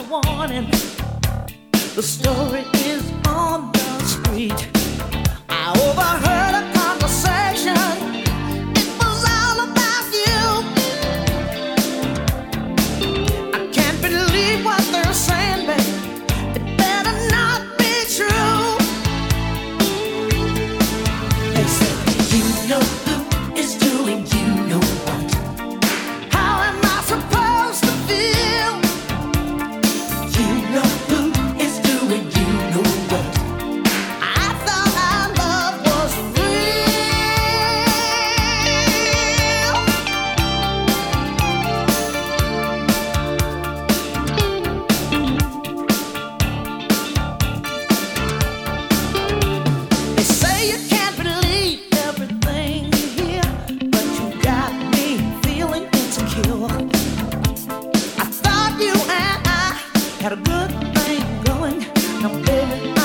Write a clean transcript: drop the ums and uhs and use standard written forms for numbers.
warning. The story is on the street. I overheard a conversation. It was all about you. I can't believe what they're saying, babe. It better not be true. They said, you know who is doing you know what. How am I supposed to feel? You know who is doing you know what. I thought our love was real. They say you can't believe everything you hear, but you got me feeling insecure. I thought you and I had a good thing going. Now, baby,